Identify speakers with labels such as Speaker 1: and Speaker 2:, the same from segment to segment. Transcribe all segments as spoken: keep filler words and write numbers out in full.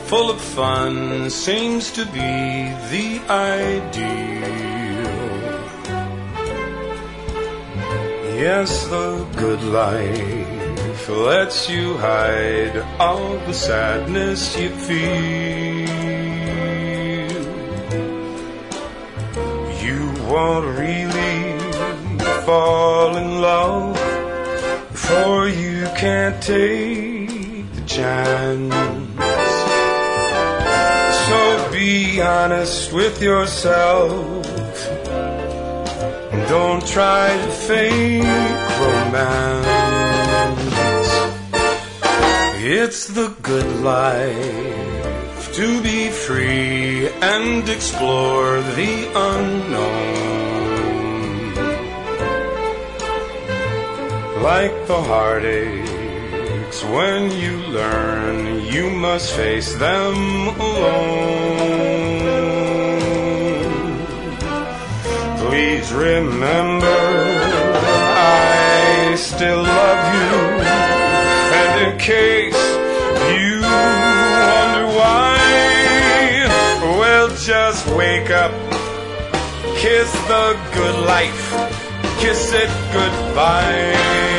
Speaker 1: full of fun seems to be the ideal. Yes, the good life lets you hide all the sadness you feel. You won't really fall in love, for you can't take the chance. So be honest with yourself, and don't try to fake romance. It's the good life to be free and explore the unknown. Like the heartaches when you learn you must face them alone. Please remember, I still love you, and in case you wonder why, well, just wake up, kiss the good life, kiss it goodbye.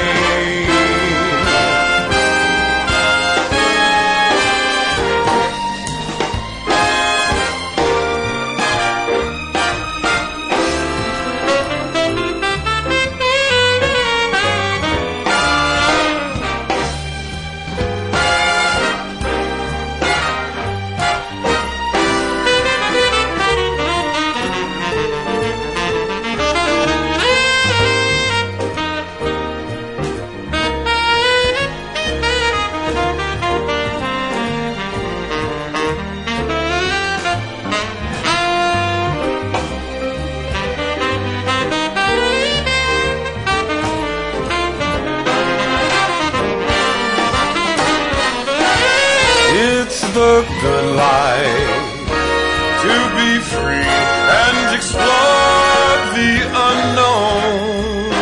Speaker 1: The good life to be free and explore the unknown.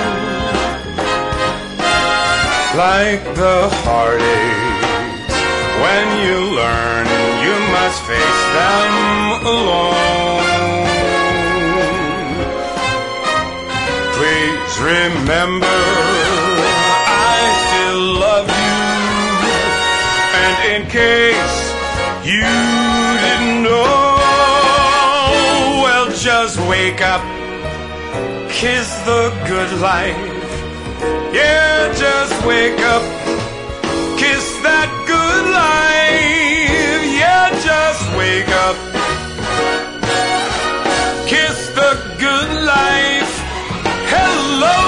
Speaker 1: Like the heartaches when you learn you must face them alone. Please remember, I still love you, and in case you didn't know, well, just wake up, kiss the good life. Yeah, just wake up, kiss that good life. Yeah, just wake up, kiss the good life. Hello.